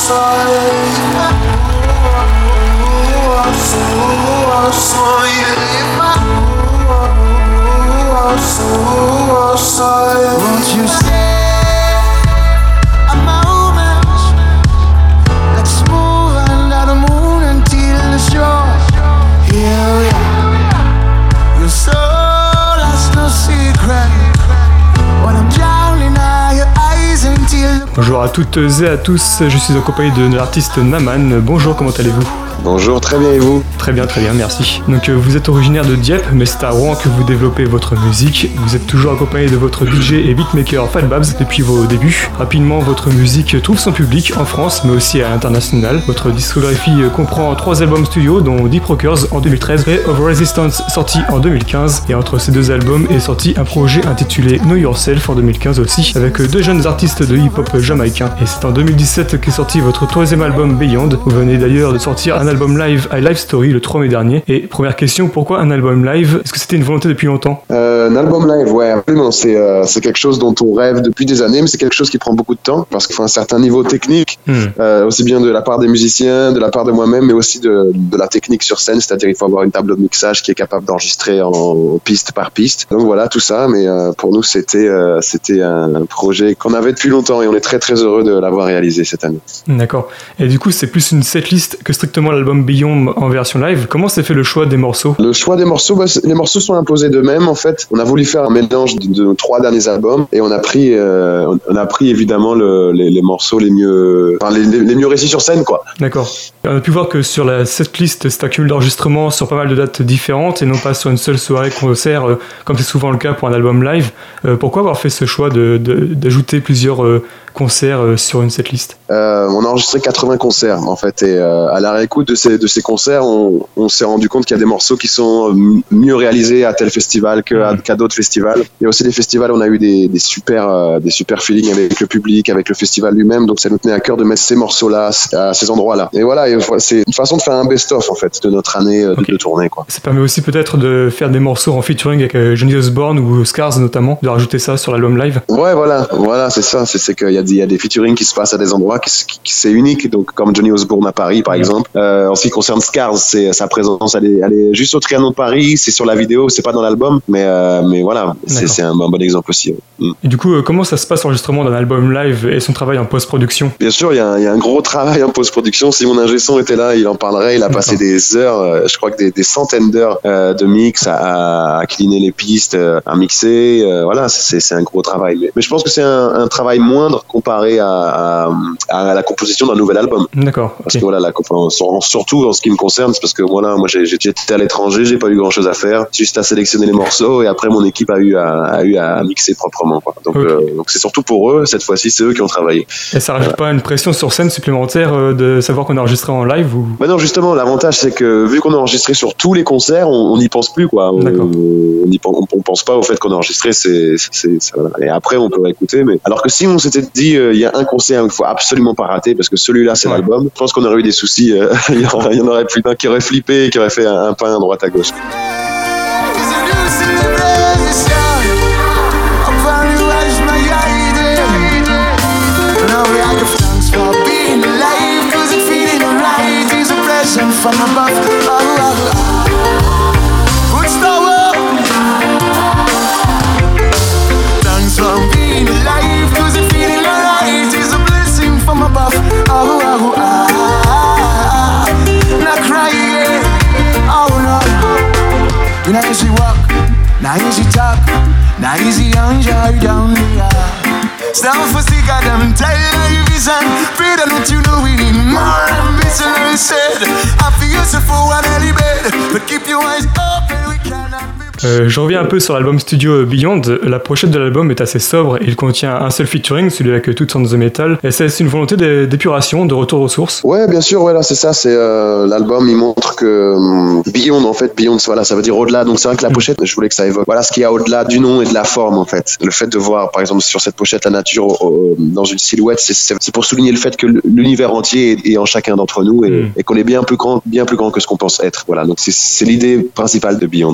Won't you stay a moment? Let's move under the moon until the shore. Here we are. Your soul has no secret. When I'm drowning out your eyes until. Bonjour à toutes et à tous, je suis en compagnie de l'artiste Naman. Bonjour, comment allez-vous ? Bonjour, très bien et vous ? Très bien, merci. Donc vous êtes originaire de Dieppe, mais c'est à Rouen que vous développez votre musique. Vous êtes toujours accompagné de votre DJ et beatmaker Fat Babs depuis vos débuts. Rapidement, votre musique trouve son public en France, mais aussi à l'international. Votre discographie comprend 3 albums studio, dont Deep Rockers en 2013 et Of Resistance sorti en 2015. Et entre ces 2 albums est sorti un projet intitulé Know Yourself en 2015 aussi, avec 2 jeunes artistes de hip-hop jamaïcains. Et c'est en 2017 qu'est sorti votre 3e album Beyond. Vous venez d'ailleurs de sortir un album live à Live Story le 3 mai dernier. Et première question, pourquoi un album live ? Est-ce que c'était une volonté depuis longtemps ? Un album live, ouais, absolument. C'est quelque chose dont on rêve depuis des années, mais c'est quelque chose qui prend beaucoup de temps parce qu'il faut un certain niveau technique, aussi bien de la part des musiciens, de la part de moi-même, mais aussi de la technique sur scène, c'est-à-dire il faut avoir une table de mixage qui est capable d'enregistrer en piste par piste. Donc voilà, tout ça, mais pour nous c'était un projet qu'on avait depuis longtemps et on est très très heureux de l'avoir réalisé cette année. D'accord. Et du coup, c'est plus une setlist que strictement l'album Beyond en version live. Comment s'est fait le choix des morceaux ? Le choix des morceaux, les morceaux sont imposés d'eux-mêmes en fait. On a voulu faire un mélange de nos 3 derniers albums et on a pris évidemment les morceaux les mieux réussis sur scène, quoi. D'accord. On a pu voir que sur la setlist, c'est un cumul d'enregistrements sur pas mal de dates différentes et non pas sur une seule soirée concert, comme c'est souvent le cas pour un album live. Pourquoi avoir fait ce choix d'ajouter plusieurs concerts sur une setlist ? On a enregistré 80 concerts en fait et à la réécoute de ces concerts, on s'est rendu compte qu'il y a des morceaux qui sont mieux réalisés à tel festival qu'à d'autres festivals. Il y a aussi des festivals où on a eu des super feelings avec le public, avec le festival lui-même, donc ça nous tenait à cœur de mettre ces morceaux-là à ces endroits-là. Et voilà, c'est une façon de faire un best-of en fait de notre année de tournée, quoi. Ça permet aussi peut-être de faire des morceaux en featuring avec Johnny Osborne ou Scars notamment, de rajouter ça sur l'album live. Ouais, voilà, c'est ça, c'est qu'il y a des featuring qui se passent à des endroits qui c'est unique, donc comme Johnny Osborne à Paris par exemple. En ce qui concerne Scars, c'est sa présence, elle est juste au Trianon de Paris, c'est sur la vidéo, c'est pas dans l'album, mais voilà, c'est un bon exemple aussi. Et du coup, comment ça se passe l'enregistrement d'un album live et son travail en post-production ? Bien sûr, il y a un gros travail en post-production. Si mon ingé son était là, il en parlerait. Il a passé des heures, je crois que des centaines d'heures de mix à cleaner les pistes, à mixer. Voilà, c'est un gros travail. Mais je pense que c'est un travail moindre comparé à la composition d'un nouvel album. D'accord. Parce que voilà, surtout en ce qui me concerne, c'est parce que voilà, moi j'étais à l'étranger, j'ai pas eu grand chose à faire, juste à sélectionner les morceaux et après mon équipe a eu à mixer proprement, quoi. Donc c'est surtout pour eux, cette fois-ci, c'est eux qui ont travaillé. Et ça rajoute pas une pression sur scène supplémentaire de savoir qu'on a enregistré en live ou... Bah non, justement, l'avantage c'est que vu qu'on a enregistré sur tous les concerts, on n'y pense plus, quoi. On pense pas au fait qu'on a enregistré, et après on peut réécouter, mais alors que si on s'était dit il y a un concert qu'il faut absolument pas rater parce que celui-là c'est l'album, je pense qu'on aurait eu des soucis, il y en aurait plus d'un qui aurait flippé et qui aurait fait un pain à droite à gauche. From above, good star. Thanks for being alive, 'cause it feeling alright is a blessing from above. Not crying, oh no. Now easy walk, now easy talk, now easy enjoy down the stand for sick of them television. Pray that you know we need more ambition. We said, I feel so for one early bed, but keep your eyes open, we cannot be. Je reviens un peu sur l'album studio Beyond. La pochette de l'album est assez sobre et il contient un seul featuring, celui avec Toots on the Metal. Et c'est une volonté d'épuration, de retour aux sources. Ouais, bien sûr, voilà, c'est ça. C'est l'album, il montre que Beyond, en fait, Beyond, voilà, ça veut dire au-delà. Donc c'est vrai que la pochette, je voulais que ça évoque. Voilà ce qu'il y a au-delà du nom et de la forme, en fait. Le fait de voir, par exemple, sur cette pochette, la nature dans une silhouette, c'est pour souligner le fait que l'univers entier est en chacun d'entre nous et qu'on est bien plus grand que ce qu'on pense être. Voilà. Donc c'est l'idée principale de Beyond, quoi.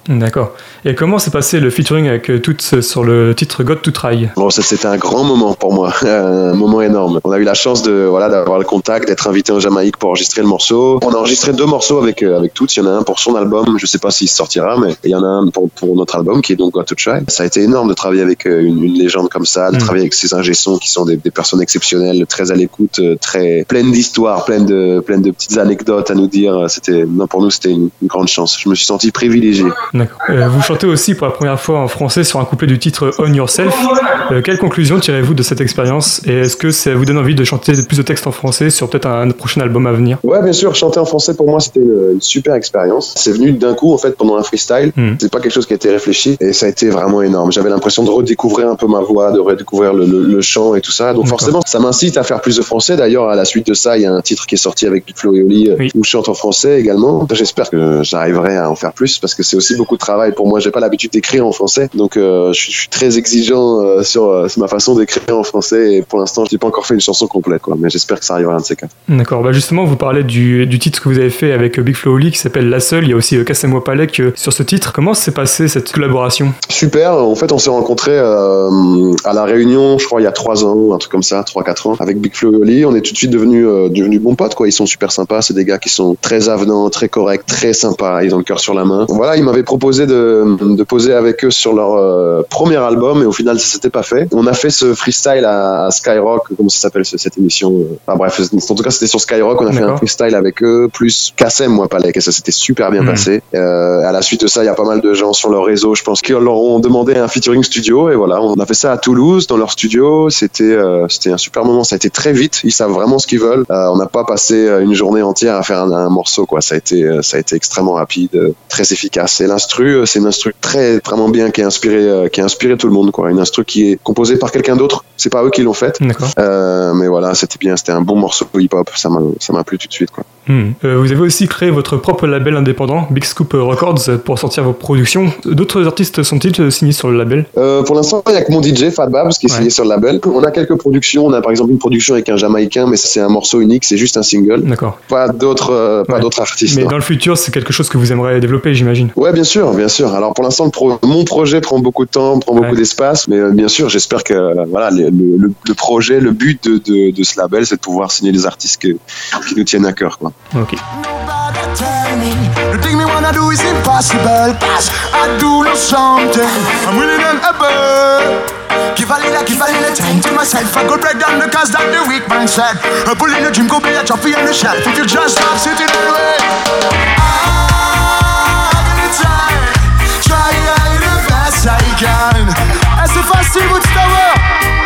D'accord. Et comment s'est passé le featuring avec Toots sur le titre Got to Try? Bon, c'était un grand moment pour moi, un moment énorme. On a eu la chance d'avoir le contact, d'être invité en Jamaïque pour enregistrer le morceau. On a enregistré 2 morceaux avec Toots. Il y en a un pour son album, je sais pas s'il sortira, mais il y en a un pour notre album qui est donc Got to Try. Ça a été énorme de travailler avec une légende comme ça, de travailler avec ces ingé-sons qui sont des personnes exceptionnelles, très à l'écoute, très pleines d'histoires, pleines de petites anecdotes à nous dire. Pour nous, c'était une grande chance. Je me suis senti privilégié. D'accord. Vous chantez aussi pour la première fois en français sur un couplet du titre Own Yourself. Quelle conclusion tirez-vous de cette expérience et est-ce que ça vous donne envie de chanter plus de textes en français sur peut-être un prochain album à venir? Ouais, bien sûr, chanter en français pour moi c'était une super expérience. C'est venu d'un coup en fait pendant un freestyle. C'est pas quelque chose qui a été réfléchi et ça a été vraiment énorme. J'avais l'impression de redécouvrir un peu ma voix, de redécouvrir le chant et tout ça. Donc forcément, ça m'incite à faire plus de français. D'ailleurs, à la suite de ça, il y a un titre qui est sorti avec Big Flo et Oli où je chante en français également. J'espère que j'arriverai à en faire plus parce que c'est aussi beaucoup de travail pour moi. J'ai pas l'habitude d'écrire en français, donc je suis très exigeant sur ma façon d'écrire en français. Et pour l'instant, j'ai pas encore fait une chanson complète, quoi. Mais j'espère que ça arrivera un de ces 4. D'accord. Bah justement, vous parlez du titre que vous avez fait avec Big Flo et Oli qui s'appelle La Seule. Il y a aussi Cassez-moi Palek sur ce titre. Comment s'est passée cette collaboration? Super. En fait, on s'est rencontrés à La Réunion, je crois, il y a 3 ans, un truc comme ça, 3-4 ans, avec Big Flo et Oli. On est tout de suite devenus bons potes, quoi. Ils sont super sympas. C'est des gars qui sont très avenants, très corrects, très sympas. Ils ont le cœur sur la main. Voilà, ils m'avaient proposé de poser avec eux sur leur premier album et au final, ça s'était pas fait. On a fait ce freestyle à Skyrock, comment ça s'appelle cette émission? Bref, en tout cas, c'était sur Skyrock. On a fait un freestyle avec eux, plus Cassez-moi Palek, et ça s'était super bien passé. À la suite de ça, il y a pas mal de gens sur leur réseau, je pense, qui leur ont demandé un featuring studio et voilà, on a fait ça à Toulouse, dans leur studio. C'était un super moment. Ça a été très vite. Ils savent vraiment ce qu'ils veulent. On n'a pas passé une journée entière à faire un morceau, quoi. Ça a été extrêmement rapide, très efficace. Et l'instru, c'est une instru très vraiment bien qui a inspiré tout le monde, quoi. Une instru qui est composée par quelqu'un d'autre. C'est pas eux qui l'ont faite. Mais voilà, c'était bien. C'était un bon morceau hip-hop. Ça m'a plu tout de suite, quoi. Vous avez aussi créé votre propre label indépendant, Big Scoop Records, pour sortir vos productions. D'autres artistes sont-ils signés sur le label? Pour l'instant, il n'y a que mon DJ, Fat Babs, qui est signé sur le label. On a quelques productions. On a par exemple une production avec un Jamaïcain, mais c'est un morceau unique, c'est juste un single. D'accord. Pas d'autres artistes. Mais dans le futur, c'est quelque chose que vous aimeriez développer, j'imagine. Ouais, bien sûr. Alors pour l'instant, mon projet prend beaucoup de temps, prend beaucoup d'espace, mais bien sûr, j'espère que voilà, le projet, le but de ce label, c'est de pouvoir signer des artistes qui nous tiennent à cœur, quoi. Ok. The thing me wanna do is impossible, cause I do know something I'm willing and able. Give a little time to myself. I go break down the cause that the weak man said. I pull in the gym, go be a trophy on the shelf. If you just stop sitting in the way, I'm in time. Try the best I can. As if I see what's the world.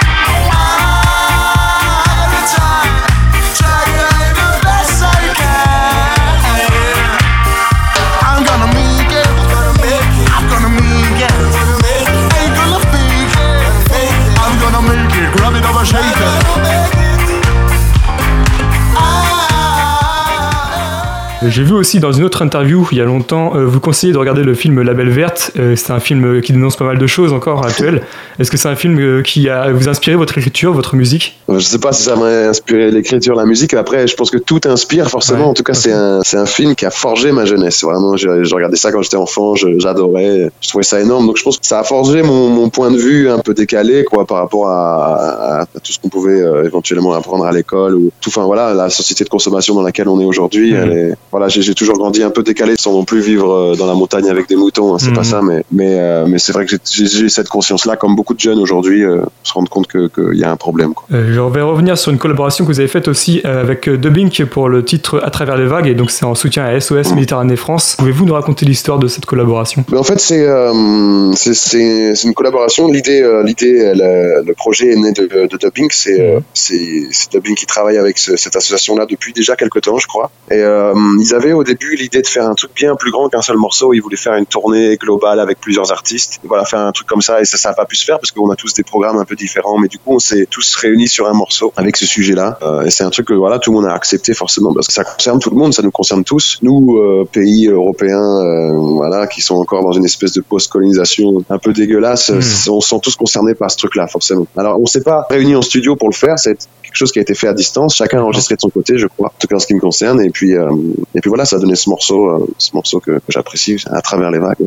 J'ai vu aussi dans une autre interview il y a longtemps, vous conseillez de regarder le film La Belle Verte. C'est un film qui dénonce pas mal de choses encore actuelles. Est-ce que c'est un film qui a vous inspiré votre écriture, votre musique? Je sais pas si ça m'a inspiré l'écriture, la musique. Après, je pense que tout inspire forcément. En tout cas, c'est un film qui a forgé ma jeunesse. Vraiment, je regardais ça quand j'étais enfant, j'adorais. Je trouvais ça énorme. Donc je pense que ça a forgé mon point de vue un peu décalé, quoi, par rapport à tout ce qu'on pouvait éventuellement apprendre à l'école ou tout. Enfin voilà, la société de consommation dans laquelle on est aujourd'hui, elle est. Voilà, j'ai toujours grandi un peu décalé sans non plus vivre dans la montagne avec des moutons, hein, c'est pas ça, mais c'est vrai que j'ai cette conscience-là, comme beaucoup de jeunes aujourd'hui, se rendre compte qu'il y a un problème, quoi. Je vais revenir sur une collaboration que vous avez faite aussi avec Dubbing pour le titre À travers les vagues, et donc c'est en soutien à SOS Méditerranée France. Pouvez-vous nous raconter l'histoire de cette collaboration? En fait, c'est une collaboration. L'idée, le projet est né de Dubbing. C'est Dubbing qui travaille avec cette association-là depuis déjà quelques temps, je crois. Et ils avaient au début l'idée de faire un truc bien plus grand qu'un seul morceau. Ils voulaient faire une tournée globale avec plusieurs artistes. Et voilà, faire un truc comme ça, et ça n'a pas pu se faire parce qu'on a tous des programmes un peu différents. Mais du coup, on s'est tous réunis sur un morceau avec ce sujet-là. Et c'est un truc que voilà, tout le monde a accepté forcément parce que ça concerne tout le monde, ça nous concerne tous. Nous, pays européens, voilà, qui sont encore dans une espèce de post-colonisation un peu dégueulasse, on se sent tous concernés par ce truc-là, forcément. Alors, on s'est pas réunis en studio pour le faire. C'est quelque chose qui a été fait à distance. Chacun a enregistré de son côté, je crois, en tout cas en ce qui me concerne. Et puis voilà, ça a donné ce morceau que j'apprécie, À travers les vagues.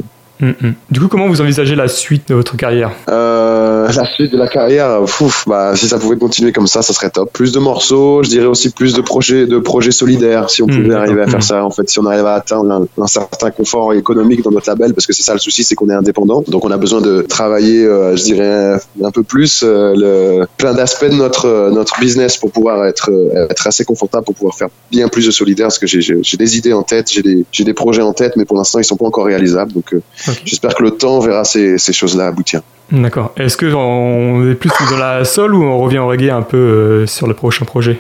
Du coup, comment vous envisagez la suite de votre carrière? La suite de la carrière, si ça pouvait continuer comme ça serait top. Plus de morceaux, je dirais aussi plus de projets solidaires, si on pouvait arriver à faire ça. En fait, si on arrive à atteindre un certain confort économique dans notre label, parce que c'est ça le souci, c'est qu'on est indépendant. Donc on a besoin de travailler, je dirais, un peu plus plein d'aspects de notre business pour pouvoir être assez confortable, pour pouvoir faire bien plus de solidaire, parce que j'ai des idées en tête, j'ai des projets en tête, mais pour l'instant ils sont pas encore réalisables. Donc j'espère que le temps verra ces choses-là aboutir. D'accord. Est-ce qu'on est plus dans la soul ou on revient au reggae un peu sur le prochain projet?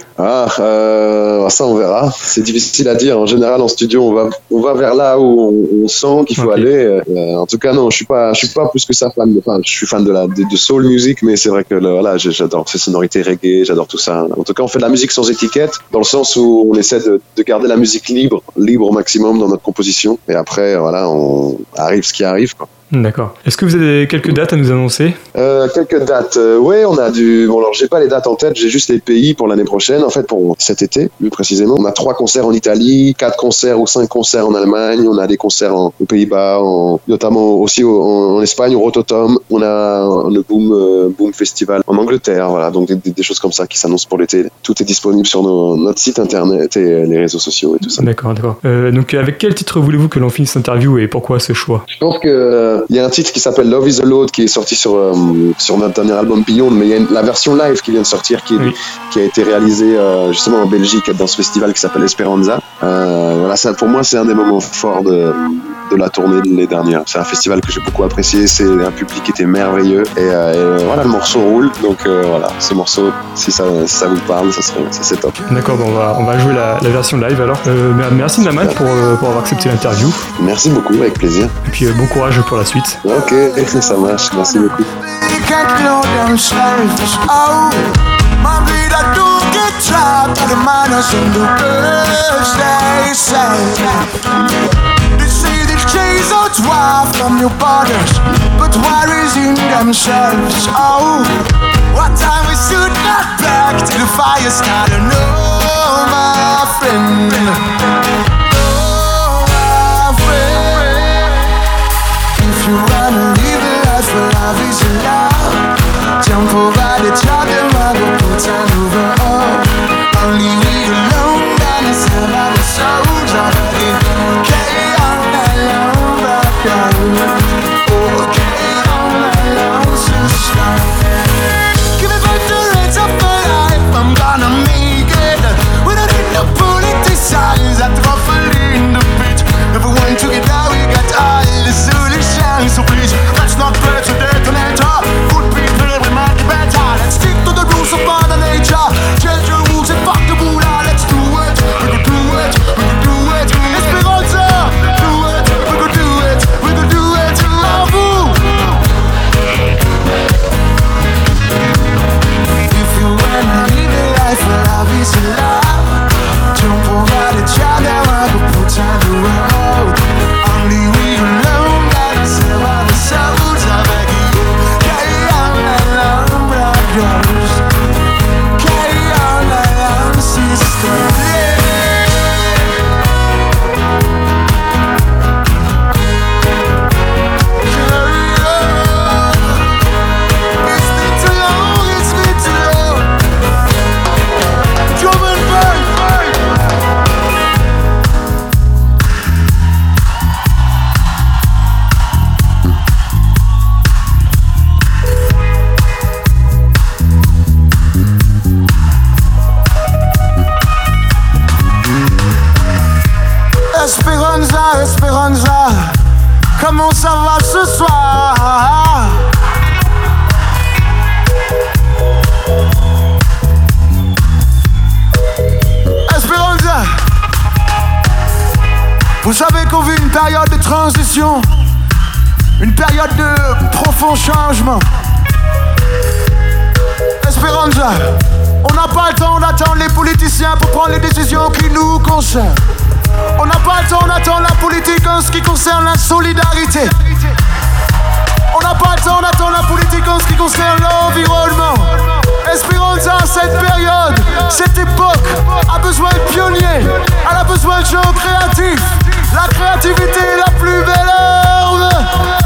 Ça on verra. C'est difficile à dire. En général, en studio, on va vers là où on sent qu'il faut aller. En tout cas, non, je suis pas plus que ça fan. Je suis fan de soul music, mais c'est vrai que j'adore ces sonorités reggae, j'adore tout ça. En tout cas, on fait de la musique sans étiquette, dans le sens où on essaie de garder la musique libre au maximum dans notre composition. Et après, on arrive ce qui arrive, quoi. D'accord. Est-ce que vous avez quelques dates à nous annoncer? Quelques dates. Oui, on a alors j'ai pas les dates en tête, j'ai juste les pays pour l'année prochaine. En fait, pour cet été, plus précisément, on a 3 concerts en Italie, 4 concerts ou 5 concerts en Allemagne. On a des concerts aux Pays-Bas, notamment aussi en Espagne, au Rototom. On a le Boom Festival en Angleterre. Voilà, donc des choses comme ça qui s'annoncent pour l'été. Tout est disponible sur notre site internet et les réseaux sociaux et tout ça. D'accord. Donc, avec quel titre voulez-vous que l'on finisse cette interview et pourquoi ce choix? Je pense que il y a un titre qui s'appelle Love is a Load qui est sorti sur notre dernier album Beyond, mais il y a la version live qui vient de sortir qui a été réalisée justement en Belgique dans ce festival qui s'appelle Esperanza. Ça pour moi c'est un des moments forts de la tournée de l'année dernière. C'est un festival que j'ai beaucoup apprécié, c'est un public qui était merveilleux et le morceau roule, donc ce morceau, si ça vous parle, c'est top. D'accord, on va jouer la version live alors. Merci Naman pour avoir accepté l'interview. Merci beaucoup, avec plaisir. Et puis bon courage pour la suite. Ok, ça marche, merci beaucoup. Out from your borders, but worries in themselves. Oh, what time we should not back to the fire starter. No, my friend. Oh, my friend. If you wanna live a life where love is allowed, jump over the top and I go put on over. Oh, only we alone and it's about the souls already. Carry on alone. Give me back the reins of my life, I'm gonna make it. We don't need no politicians that ruffle in the pit. Everyone together, we got all the solutions. So please, let's not press the detonator. Good people, we make it better. Let's stick to the rules of Mother Nature. Change the rules and fuck the moolah. Let's do it, we can do it, we can do it. Esperanza, do it, we can do it, we can do it. Love you. If you wanna live a life where love is allowed, jump over the child and I go put on the road. Only we alone got to save our souls. I beg you, carry on along, brothers. Carry on along, sisters. Esperanza, comment ça va ce soir? Esperanza, vous savez qu'on vit une période de transition, une période de profond changement. Esperanza, on n'a pas le temps d'attendre les politiciens pour prendre les décisions qui nous concernent. On n'a pas le temps d'attendre la politique en ce qui concerne la solidarité. On n'a pas le temps d'attendre la politique en ce qui concerne l'environnement. Esperanza, cette période, cette époque a besoin de pionniers. Elle a besoin de gens créatifs. La créativité est la plus belle arme.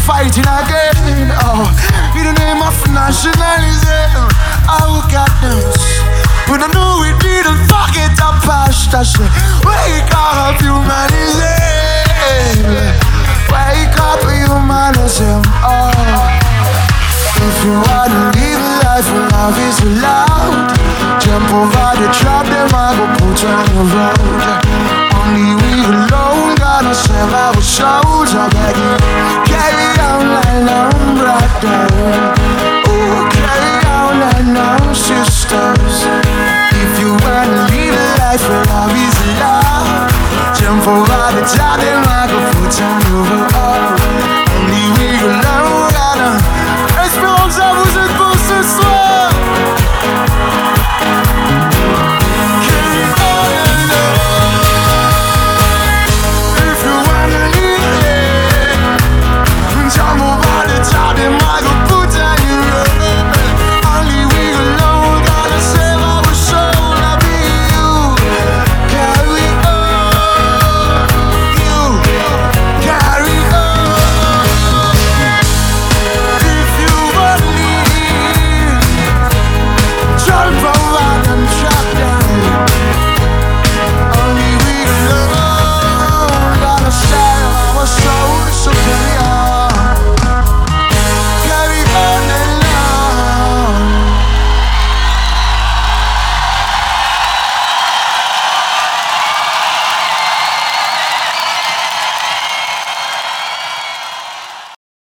fighting again. Oh, in the name of nationalism. Oh, goodness. We don't know we didn't forget our past. I say, wake up, humanism. Wake up, humanism. Oh. If you wanna live a life where love is allowed, jump over the trap, them I go put on the road. Only we alone gonna save our souls. I beg you, carry on like long brother.